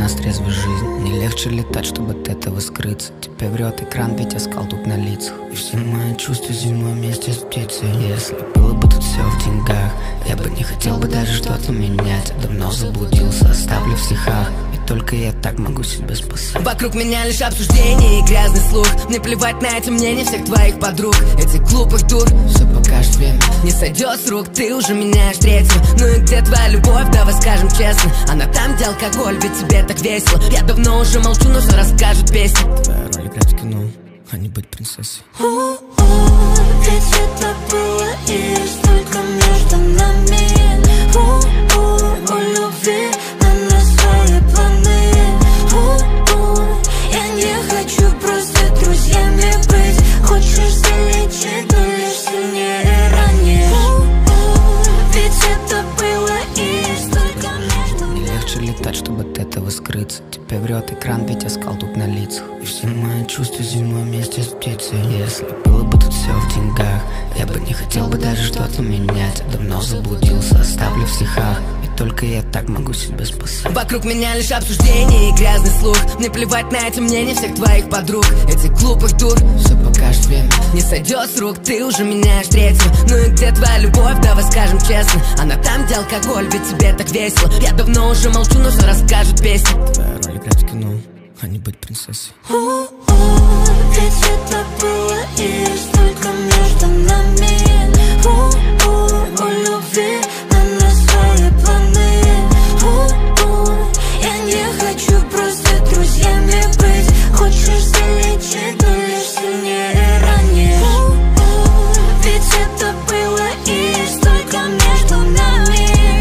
нас трезвая жизнь. Не легче летать, чтобы от этого скрыться. Тебя врет экран, ведь оскал тут на лицах. И все мои чувства зимой вместе с птицей. Если было бы тут все в деньгах, я бы не хотел бы даже что-то менять. Давно заблудился, оставлю в стихах. И только я так могу себя спасать. Вокруг меня лишь обсуждение и грязный слух. Мне плевать на эти мнения всех твоих подруг. Этих глупых дур, все покажет время. Не сойдет с рук, ты уже меняешь третью. Ну и где твоя любовь, давай скажем честно. Она там, где алкоголь, ведь тебе так весело. Я давно уже молчу, но все расскажут песни. Твоя роль играть в кино, а не быть принцессой. Ведь это было и есть только между нами. У любви на нас свои планы. Я не хочу просто друзьями быть. Хочешь залечить, но лишь сильнее ранее. Ведь это было и есть только между нами. Не легче летать, чтобы от этого скрыться. Тебя врет экран, ведь оскал тут на лицах. И все мои чувства зимой вместе с птицей. Если было бы тут все в деньгах, я бы не хотел бы даже что-то менять. Давно заблудился, оставлю в стихах. И только я так могу себя спасать. Вокруг меня лишь обсуждение и грязный слух. Мне плевать на эти мнения всех твоих подруг. Этих глупых дур, все покажет время. Не сойдет с рук, ты уже меняешь третью. Ну и где твоя любовь, давай скажем честно. Она там, где алкоголь, ведь тебе так весело. Я давно уже молчу, но все расскажут песни. Твоя роль играть в кино, а не быть принцессой. Ведь это было и есть только между нами.